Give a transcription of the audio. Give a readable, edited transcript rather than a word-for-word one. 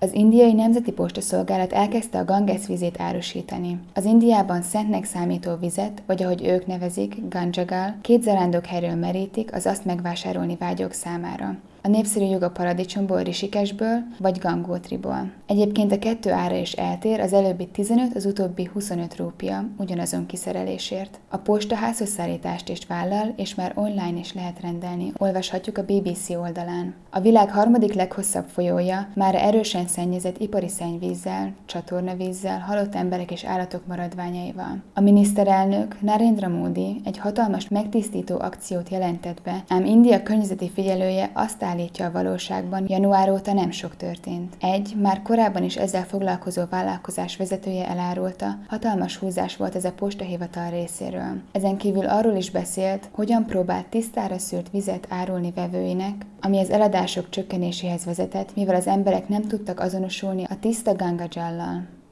Az indiai nemzeti postaszolgálat elkezdte a Ganges vizét árusítani. Az Indiában szentnek számító vizet, vagy ahogy ők nevezik, Ganjagal, 2 zarándokhelyről merítik az azt megvásárolni vágyók számára. A népszerű jog a paradicsomból, Rishikeshből vagy Gangótriból. Egyébként a 2 ára is eltér, az előbbi 15, az utóbbi 25 rúpia ugyanazon kiszerelésért. A posta házhoz szállítást is vállal, és már online is lehet rendelni, olvashatjuk a BBC oldalán. A világ harmadik leghosszabb folyója már erősen szennyezett ipari szennyvízzel, csatornavízzel, halott emberek és állatok maradványaival. A miniszterelnök Narendra Modi egy hatalmas megtisztító akciót jelentett be, ám India környezeti figyelője azt állítja, a valóságban január óta nem sok történt. Már korábban is ezzel foglalkozó vállalkozás vezetője elárulta, hatalmas húzás volt ez a postahivatal részéről. Ezen kívül arról is beszélt, hogyan próbált tisztára szűrt vizet árulni vevőinek, ami az eladások csökkenéséhez vezetett, mivel az emberek nem tudtak azonosulni a tiszta Gangajallal.